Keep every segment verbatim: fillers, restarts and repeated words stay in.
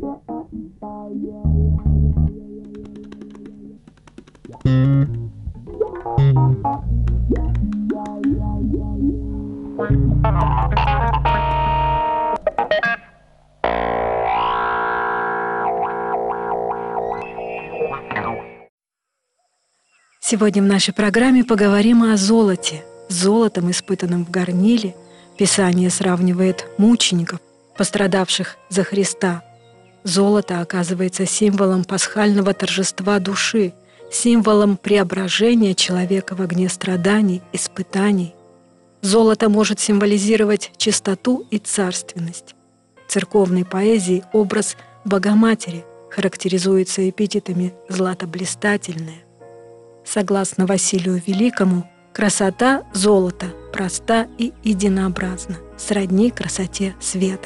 Сегодня в нашей программе поговорим о золоте. С золотом, испытанным в горниле, Писание сравнивает мучеников, пострадавших за Христа. Золото оказывается символом пасхального торжества души, символом преображения человека в огне страданий, испытаний. Золото может символизировать чистоту и царственность. В церковной поэзии образ Богоматери характеризуется эпитетами «златоблистательное». Согласно Василию Великому, красота золота проста и единообразна, сродни красоте света.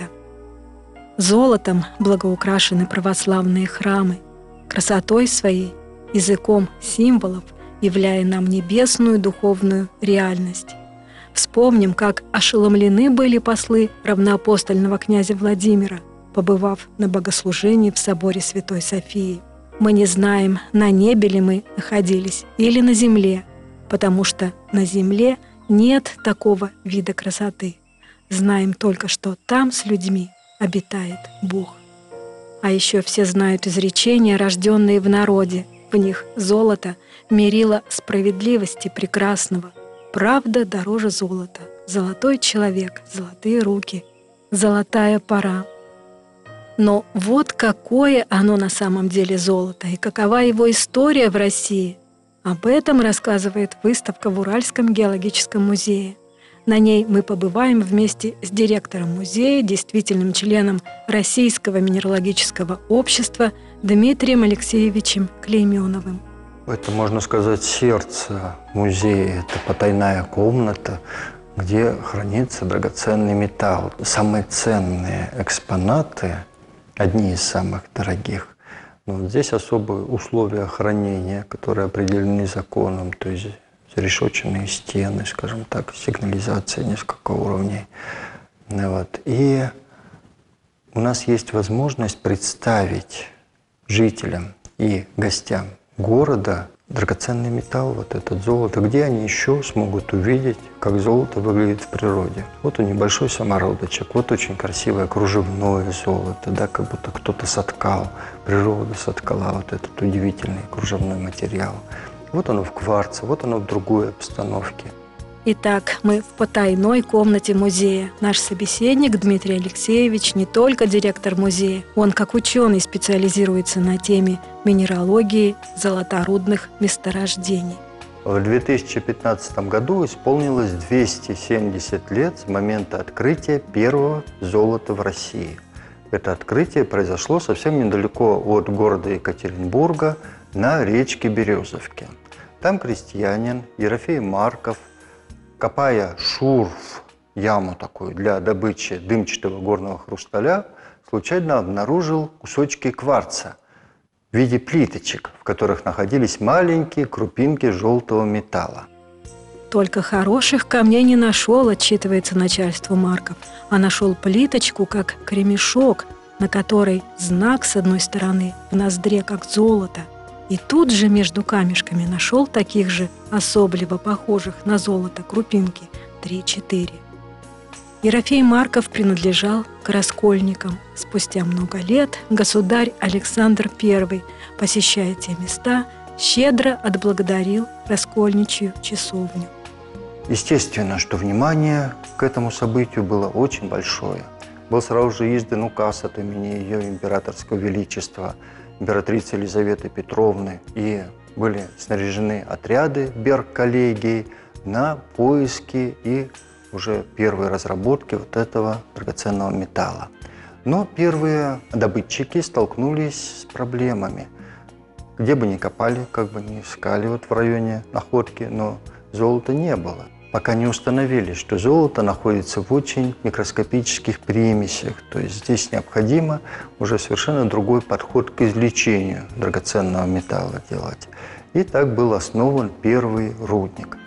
Золотом благоукрашены православные храмы, красотой своей, языком символов, являя нам небесную духовную реальность. Вспомним, как ошеломлены были послы равноапостольного князя Владимира, побывав на богослужении в соборе Святой Софии. Мы не знаем, на небе ли мы находились или на земле, потому что на земле нет такого вида красоты. Знаем только, что там с людьми обитает Бог. А еще все знают изречения, рожденные в народе. В них золото мерило справедливости прекрасного. Правда дороже золота. Золотой человек, золотые руки, золотая пора. Но вот какое оно на самом деле золото и какова его история в России. Об этом рассказывает выставка в Уральском геологическом музее. На ней мы побываем вместе с директором музея, действительным членом Российского минералогического общества Дмитрием Алексеевичем Клейменовым. Это, можно сказать, сердце музея. Это потайная комната, где хранится драгоценный металл. Самые ценные экспонаты, одни из самых дорогих. Но вот здесь особые условия хранения, которые определены законом, то есть решетчатые стены, скажем так, сигнализация несколько уровней. Вот. И у нас есть возможность представить жителям и гостям города драгоценный металл, вот этот золото, где они еще смогут увидеть, как золото выглядит в природе. Вот у небольшой самородочек, вот очень красивое кружевное золото, да, как будто кто-то соткал, природа соткала вот этот удивительный кружевной материал. Вот оно в кварце, вот оно в другой обстановке. Итак, мы в потайной комнате музея. Наш собеседник Дмитрий Алексеевич не только директор музея, он как ученый специализируется на теме минералогии золоторудных месторождений. В две тысячи пятнадцатом году исполнилось двести семьдесят лет с момента открытия первого золота в России. Это открытие произошло совсем недалеко от города Екатеринбурга на речке Березовке. Там крестьянин Ерофей Марков, копая шурф, яму такую для добычи дымчатого горного хрусталя, случайно обнаружил кусочки кварца в виде плиточек, в которых находились маленькие крупинки желтого металла. Только хороших камней не нашел, отчитывается начальству Марков, а нашел плиточку, как кремешок, на которой знак с одной стороны в ноздре, как золото. И тут же между камешками нашел таких же особливо похожих на золото крупинки три-четыре. Ерофей Марков принадлежал к раскольникам. Спустя много лет государь Александр Первый, посещая те места, щедро отблагодарил раскольничью часовню. Естественно, что внимание к этому событию было очень большое. Был сразу же издан указ от имени ее императорского величества, императрицы Елизаветы Петровны, и были снаряжены отряды берг-коллегии на поиски и уже первые разработки вот этого драгоценного металла. Но первые добытчики столкнулись с проблемами. Где бы ни копали, как бы ни искали вот в районе находки, но золота не было. Пока не установили, что золото находится в очень микроскопических примесях. То есть здесь необходимо уже совершенно другой подход к извлечению драгоценного металла делать. И так был основан первый рудник.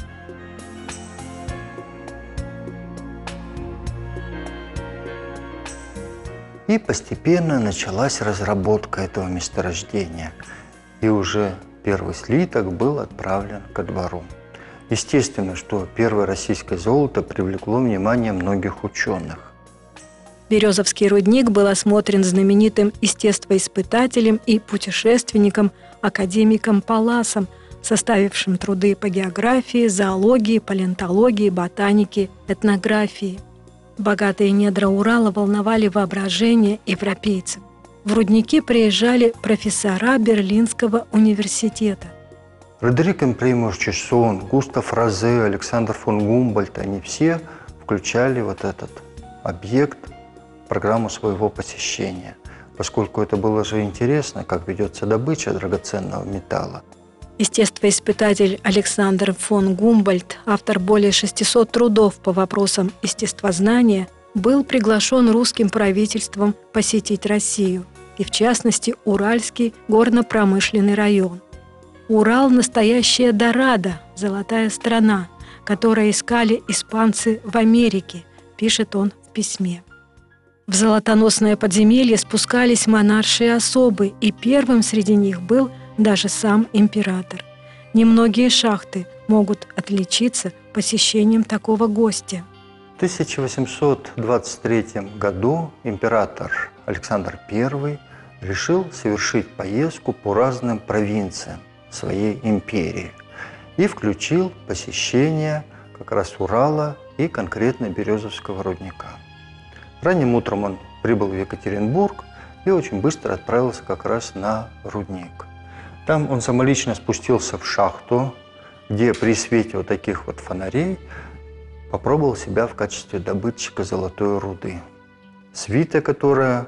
И постепенно началась разработка этого месторождения. И уже первый слиток был отправлен ко двору. Естественно, что первое российское золото привлекло внимание многих ученых. Березовский рудник был осмотрен знаменитым естествоиспытателем и путешественником академиком Палласом, составившим труды по географии, зоологии, палеонтологии, ботанике, этнографии. Богатые недра Урала волновали воображение европейцев. В рудники приезжали профессора Берлинского университета. Фредерик Импримуш Чессон, Густав Розе, Александр фон Гумбольдт, они все включали вот этот объект в программу своего посещения, поскольку это было же интересно, как ведется добыча драгоценного металла. Естествоиспытатель Александр фон Гумбольдт, автор более шестисот трудов по вопросам естествознания, был приглашен русским правительством посетить Россию, и в частности Уральский горно-промышленный район. Урал – настоящая Дорадо, золотая страна, которую искали испанцы в Америке, пишет он в письме. В золотоносное подземелье спускались монаршие особы, и первым среди них был даже сам император. Немногие шахты могут отличиться посещением такого гостя. В тысяча восемьсот двадцать третьем году император Александр Первый решил совершить поездку по разным провинциям своей империи и включил посещение как раз Урала и конкретно Березовского рудника. Ранним утром он прибыл в Екатеринбург и очень быстро отправился как раз на рудник. Там он самолично спустился в шахту, где при свете вот таких вот фонарей попробовал себя в качестве добытчика золотой руды. Свита, которая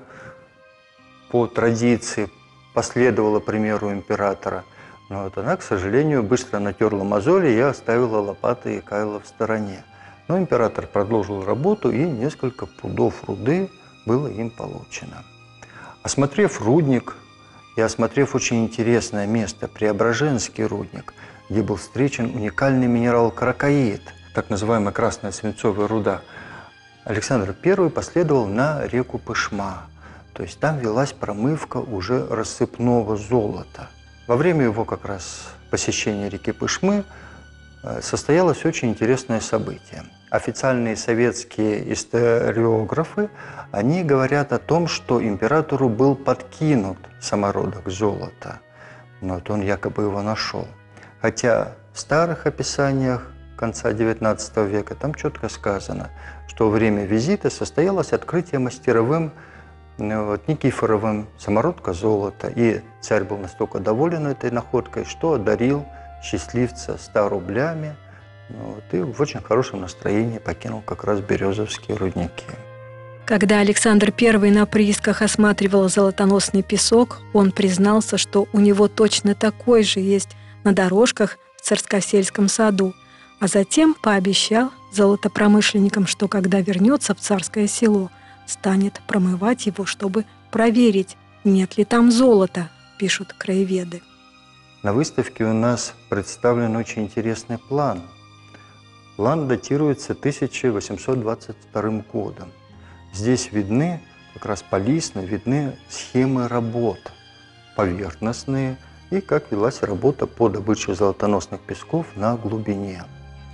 по традиции последовала примеру императора, но вот она, к сожалению, быстро натерла мозоли и оставила лопаты и кайло в стороне. Но император продолжил работу, и несколько пудов руды было им получено. Осмотрев рудник и осмотрев очень интересное место, Преображенский рудник, где был встречен уникальный минерал крокоид, так называемая красная свинцовая руда, Александр Первый последовал на реку Пышма. То есть там велась промывка уже рассыпного золота. Во время его как раз посещения реки Пышмы состоялось очень интересное событие. Официальные советские историографы, они говорят о том, что императору был подкинут самородок золота. Но вот он якобы его нашел. Хотя в старых описаниях конца девятнадцатого века там четко сказано, что во время визита состоялось открытие мастеровым вот, Никифоровым самородка золота. И царь был настолько доволен этой находкой, что одарил счастливца ста рублями, вот, и в очень хорошем настроении покинул как раз Березовские рудники. Когда Александр Первый на приисках осматривал золотоносный песок, он признался, что у него точно такой же есть на дорожках в Царскосельском саду, а затем пообещал золотопромышленникам, что когда вернется в Царское село, станет промывать его, чтобы проверить, нет ли там золота, пишут краеведы. На выставке у нас представлен очень интересный план. План датируется тысяча восемьсот двадцать вторым годом. Здесь видны, как раз полисно, видны схемы работ, поверхностные, и как велась работа по добыче золотоносных песков на глубине.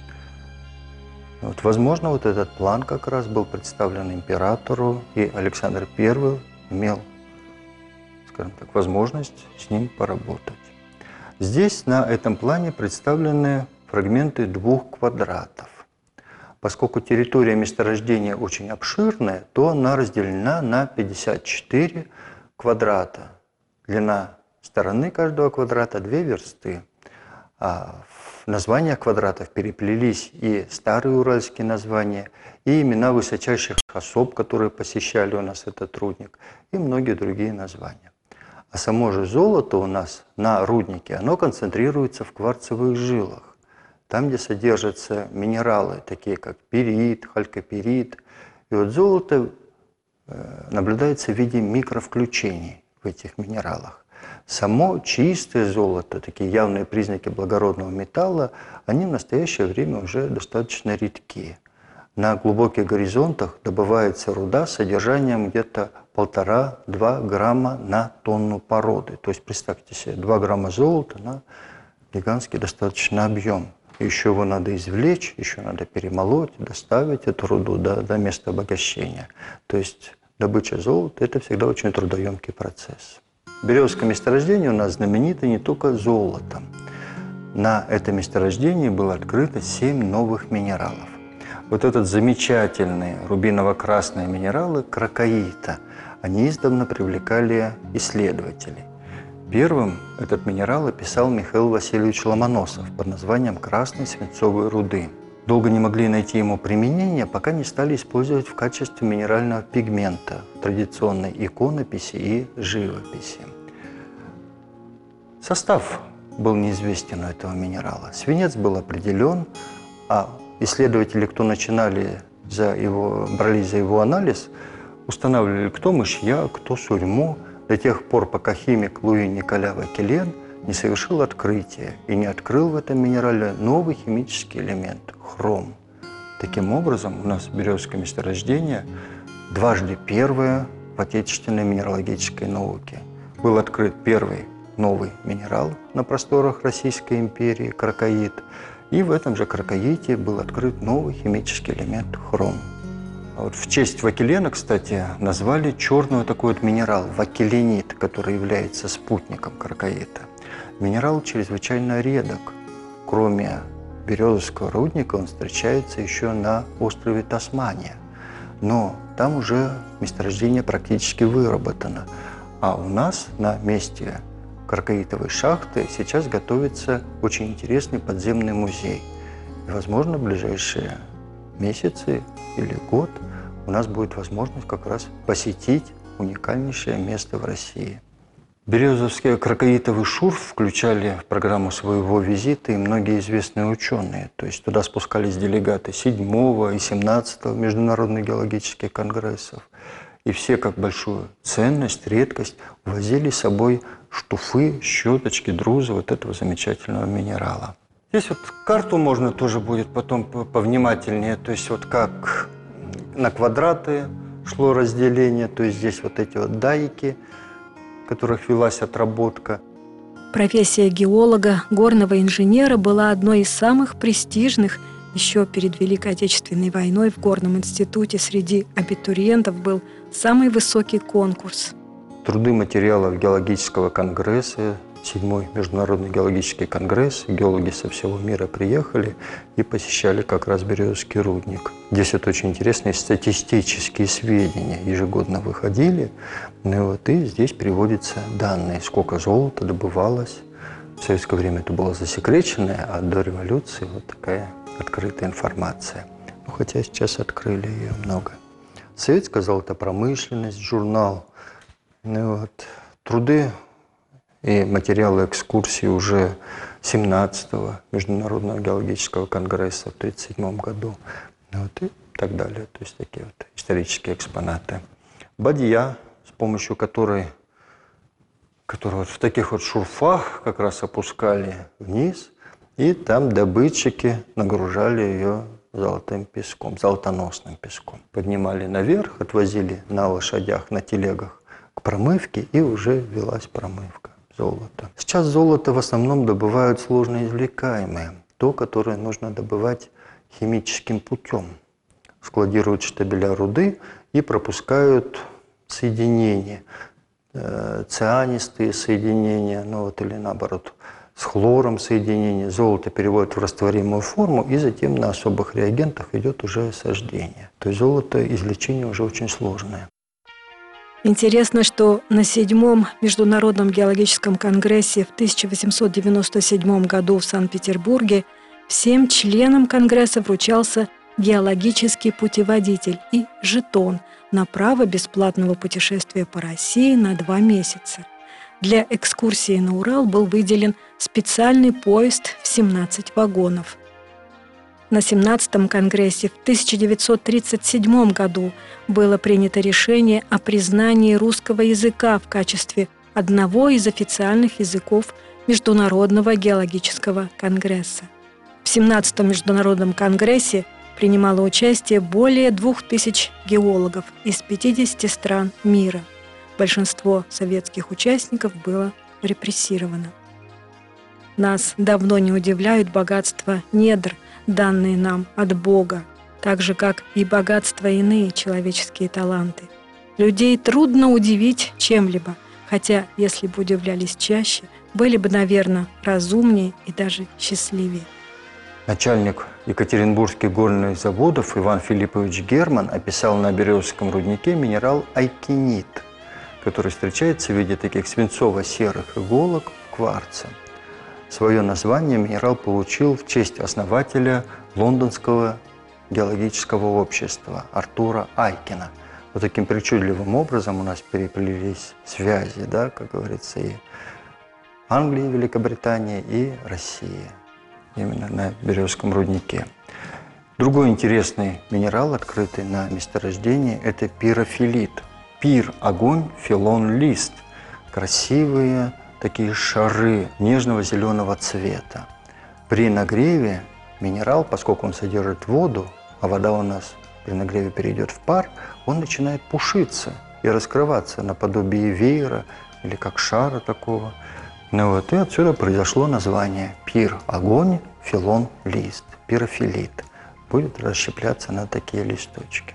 Вот, возможно, вот этот план как раз был представлен императору, и Александр Первый имел, скажем так, возможность с ним поработать. Здесь на этом плане представлены фрагменты двух квадратов. Поскольку территория месторождения очень обширная, то она разделена на пятьдесят четыре квадрата. Длина стороны каждого квадрата две версты. А в названиях квадратов переплелись и старые уральские названия, и имена высочайших особ, которые посещали у нас этот рудник, и многие другие названия. А само же золото у нас на руднике, оно концентрируется в кварцевых жилах. Там, где содержатся минералы, такие как пирит, халькопирит. И вот золото наблюдается в виде микровключений в этих минералах. Само чистое золото, такие явные признаки благородного металла, они в настоящее время уже достаточно редки. на глубоких горизонтах добывается руда с содержанием где-то полтора-два грамма на тонну породы. То есть представьте себе, два грамма золота на гигантский достаточно объем. Еще его надо извлечь, еще надо перемолоть, доставить эту руду до, до места обогащения. То есть добыча золота – это всегда очень трудоемкий процесс. Березовское месторождение у нас знаменито не только золотом. На этом месторождении было открыто семь новых минералов. Вот этот замечательный рубиново-красные минералы кракоита, они издавна привлекали исследователей. Первым этот минерал описал Михаил Васильевич Ломоносов под названием красной свинцовой руды. Долго не могли найти ему применение, пока не стали использовать в качестве минерального пигмента в традиционной иконописи и живописи. Состав был неизвестен у этого минерала. Свинец был определен, а исследователи, кто начинали за его, брались за его анализ, устанавливали, кто мышьяк, кто сурьму, до тех пор, пока химик Луи Николя Вакелен не совершил открытие и не открыл в этом минерале новый химический элемент – хром. Таким образом, у нас Березовское месторождение дважды первое в отечественной минералогической науке. Был открыт первый новый минерал на просторах Российской империи – кракоит, и в этом же кракоите был открыт новый химический элемент – хром. Вот в честь Вакелена, кстати, назвали черный такой вот минерал – вакеленит, который является спутником кракоита. Минерал чрезвычайно редок. Кроме Березовского рудника он встречается еще на острове Тасмания. Но там уже месторождение практически выработано. А у нас на месте кракоитовой шахты сейчас готовится очень интересный подземный музей. И, возможно, в ближайшие месяцы или год у нас будет возможность как раз посетить уникальнейшее место в России. Березовский кракоитовый шурф включали в программу своего визита и многие известные ученые. То есть туда спускались делегаты седьмого и семнадцатого международных геологических конгрессов. И все, как большую ценность, редкость, увозили с собой штуфы, щеточки, друзы вот этого замечательного минерала. Здесь вот карту можно тоже будет потом повнимательнее, то есть вот как на квадраты шло разделение, то есть здесь вот эти вот дайки, в которых велась отработка. Профессия геолога, горного инженера была одной из самых престижных. Еще перед Великой Отечественной войной в Горном институте среди абитуриентов был самый высокий конкурс. Труды материалов геологического конгресса, седьмой международный геологический конгресс, геологи со всего мира приехали и посещали как раз Березовский рудник. Здесь вот очень интересные статистические сведения ежегодно выходили, ну вот, и здесь приводятся данные, сколько золота добывалось. В советское время это было засекреченное, а до революции вот такая открытая информация. Ну, хотя сейчас открыли ее много. Советская золотопромышленность, журнал, ну, вот, труды и материалы экскурсии уже семнадцатого Международного геологического конгресса в тысяча девятьсот тридцать седьмом году, ну, вот, и так далее. То есть такие вот исторические экспонаты. Бадья, с помощью которой, которую вот в таких вот шурфах как раз опускали вниз, и там добытчики нагружали ее золотым песком, золотоносным песком. Поднимали наверх, отвозили на лошадях, на телегах к промывке, и уже велась промывка золота. Сейчас золото в основном добывают сложно извлекаемое, то, которое нужно добывать химическим путем. Складируют штабеля руды и пропускают соединения, э, цианистые соединения, ну вот, или наоборот, с хлором соединения. Золото переводят в растворимую форму, и затем на особых реагентах идет уже осаждение. То есть золото извлечение уже очень сложное. Интересно, что на седьмом Международном геологическом конгрессе в тысяча восемьсот девяносто седьмом году в Санкт-Петербурге всем членам конгресса вручался геологический путеводитель и жетон на право бесплатного путешествия по России на два месяца. Для экскурсии на Урал был выделен специальный поезд в семнадцать вагонов. На семнадцатом конгрессе в тысяча девятьсот тридцать седьмом году было принято решение о признании русского языка в качестве одного из официальных языков Международного геологического конгресса. В семнадцатом Международном конгрессе принимало участие более двух тысяч геологов из пятидесяти стран мира. Большинство советских участников было репрессировано. Нас давно не удивляют богатства недр, данные нам от Бога, так же, как и богатства иные человеческие таланты. Людей трудно удивить чем-либо, хотя, если бы удивлялись чаще, были бы, наверное, разумнее и даже счастливее. Начальник Екатеринбургских горных заводов Иван Филиппович Герман описал на Березовском руднике минерал айкинит, который встречается в виде таких свинцово-серых иголок кварца. Свое название минерал получил в честь основателя Лондонского геологического общества Артура Айкина. Вот таким причудливым образом у нас переплелись связи, да, как говорится, и Англии, Великобритании, и России, именно на Березовском руднике. Другой интересный минерал, открытый на месторождении, это пирофилит. Пир – огонь, филон – лист. Красивые такие шары нежного зеленого цвета. При нагреве минерал, поскольку он содержит воду, а вода у нас при нагреве перейдет в пар, он начинает пушиться и раскрываться наподобие веера или как шара такого. Ну вот, и отсюда произошло название пир – огонь, филон – лист, пирофилит. Будет расщепляться на такие листочки.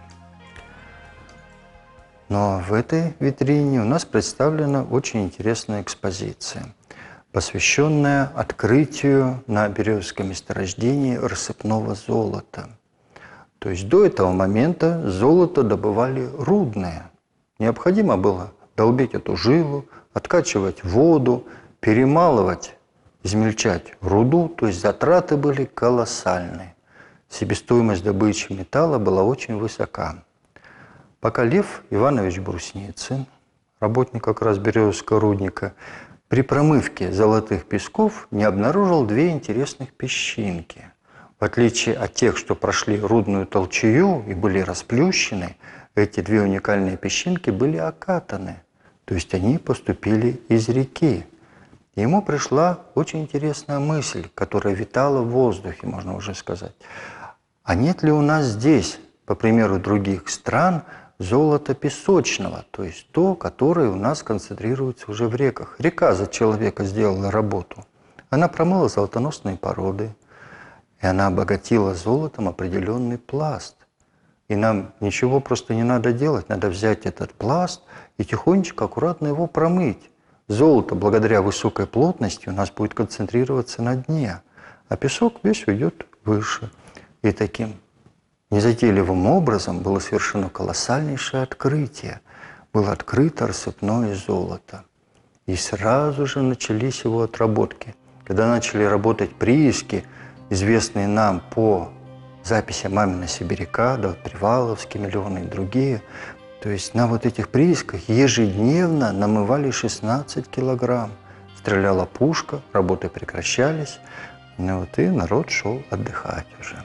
Но в этой витрине у нас представлена очень интересная экспозиция, посвященная открытию на Березовском месторождении рассыпного золота. То есть до этого момента золото добывали рудное. Необходимо было долбить эту жилу, откачивать воду, перемалывать, измельчать руду, то есть затраты были колоссальные. Себестоимость добычи металла была очень высока. Пока Лев Иванович Брусницын, работник как раз Березовского рудника, при промывке золотых песков не обнаружил две интересных песчинки. В отличие от тех, что прошли рудную толчею и были расплющены, эти две уникальные песчинки были окатаны, то есть они поступили из реки. Ему пришла очень интересная мысль, которая витала в воздухе, можно уже сказать. А нет ли у нас здесь, по примеру других стран, золото песочного, то есть то, которое у нас концентрируется уже в реках? Река за человека сделала работу. Она промыла золотоносные породы, и она обогатила золотом определенный пласт. И нам ничего просто не надо делать, надо взять этот пласт и тихонечко, аккуратно его промыть. Золото, благодаря высокой плотности, у нас будет концентрироваться на дне, а песок весь уйдет выше. И таким незатейливым образом было совершено колоссальнейшее открытие. Было открыто рассыпное золото. И сразу же начались его отработки. Когда начали работать прииски, известные нам по записям Мамина Сибиряка, да, Приваловский, миллионы и другие, то есть на вот этих приисках ежедневно намывали шестнадцать килограмм. Стреляла пушка, работы прекращались, ну вот и народ шел отдыхать уже.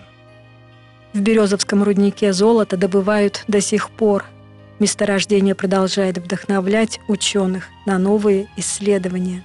В Березовском руднике золото добывают до сих пор. Месторождение продолжает вдохновлять ученых на новые исследования.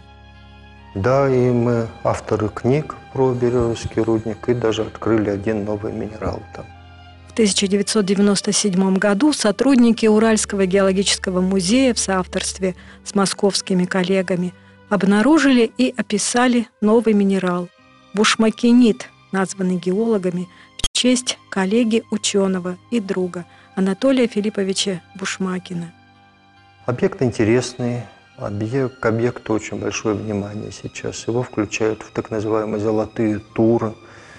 Да, и мы авторы книг про Березовский рудник и даже открыли один новый минерал там. В тысяча девятьсот девяносто седьмом году сотрудники Уральского геологического музея в соавторстве с московскими коллегами обнаружили и описали новый минерал – бушмакинит, названный геологами в честь коллеги-ученого и друга Анатолия Филипповича Бушмакина. Объект интересный, объект, к объекту очень большое внимание сейчас. Его включают в так называемые золотые туры.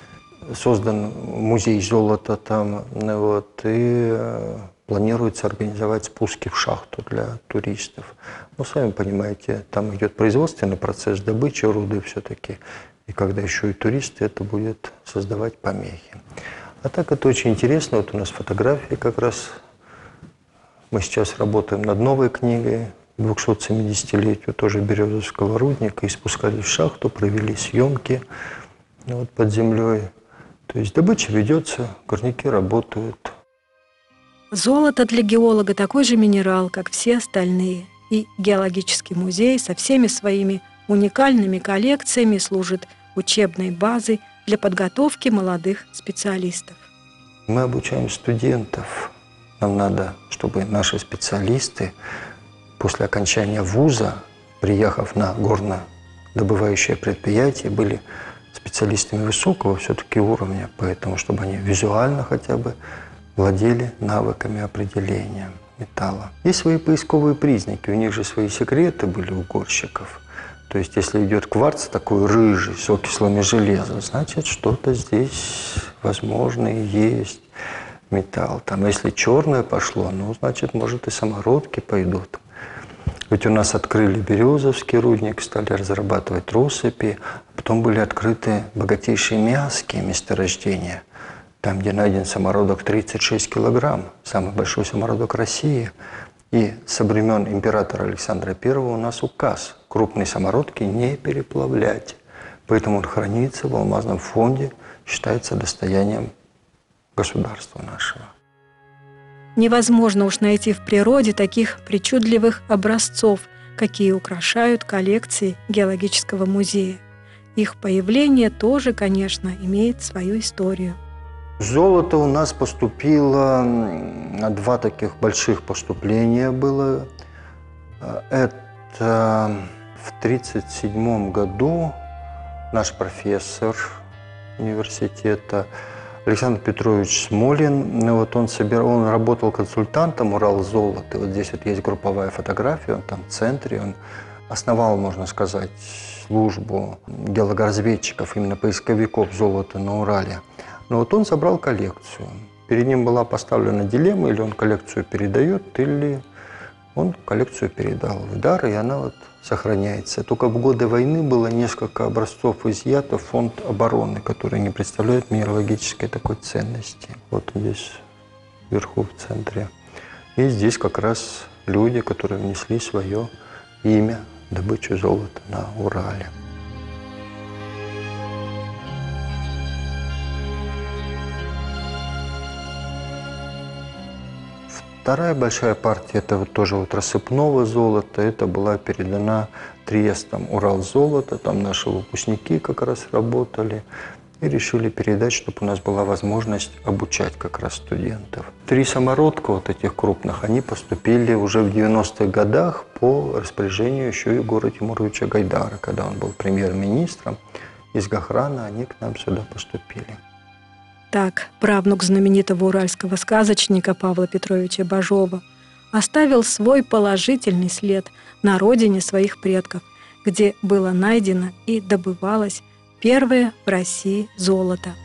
Создан музей золота там, вот, и планируется организовать спуски в шахту для туристов. Ну, сами понимаете, там идет производственный процесс добычи руды все-таки. И когда еще и туристы, это будет создавать помехи. А так это очень интересно. Вот у нас фотографии как раз. Мы сейчас работаем над новой книгой двухсотсемидесятилетию тоже Березовского рудника. И спускались в шахту, провели съемки вот, под землей. То есть добыча ведется, горняки работают. Золото для геолога такой же минерал, как все остальные. И геологический музей со всеми своими уникальными коллекциями служит учебной базой для подготовки молодых специалистов. Мы обучаем студентов. Нам надо, чтобы наши специалисты после окончания вуза, приехав на горнодобывающее предприятие, были специалистами высокого все-таки уровня, поэтому чтобы они визуально хотя бы владели навыками определения металла. Есть свои поисковые признаки, у них же свои секреты были у горщиков. То есть если идет кварц такой рыжий, с окислами железа, значит что-то здесь возможно и есть металл. Там, если черное пошло, ну, значит, может, и самородки пойдут. Ведь у нас открыли Березовский рудник, стали разрабатывать россыпи, а потом были открыты богатейшие Миасские месторождения, там, где найден самородок тридцать шесть килограмм, самый большой самородок России. И со времен императора Александра Первого у нас указ крупные самородки не переплавлять. Поэтому он хранится в алмазном фонде, считается достоянием государства нашего. Невозможно уж найти в природе таких причудливых образцов, какие украшают коллекции Геологического музея. Их появление тоже, конечно, имеет свою историю. Золото у нас поступило, на два таких больших поступления было. Это в тридцать седьмом году наш профессор университета Александр Петрович Смолин, вот он, собирал, он работал консультантом Уралзолота. Вот здесь вот есть групповая фотография, он там в центре, он основал, можно сказать, службу геологоразведчиков, именно поисковиков золота на Урале. Но вот он собрал коллекцию. Перед ним была поставлена дилемма, или он коллекцию передает, или он коллекцию передал в дар, и она вот сохраняется. Только в годы войны было несколько образцов изъято в фонд обороны, которые не представляют минералогической такой ценности. Вот здесь вверху в центре. И здесь как раз люди, которые внесли свое имя в добычу золота на Урале. Вторая большая партия, это вот тоже вот рассыпного золота, это была передана Триестом Уралзолото, там наши выпускники как раз работали, и решили передать, чтобы у нас была возможность обучать как раз студентов. Три самородка вот этих крупных, они поступили уже в девяностых годах по распоряжению еще Егора Тимуровича Гайдара, когда он был премьер-министром, из Гохрана они к нам сюда поступили. Так, правнук знаменитого уральского сказочника Павла Петровича Бажова оставил свой положительный след на родине своих предков, где было найдено и добывалось первое в России золото.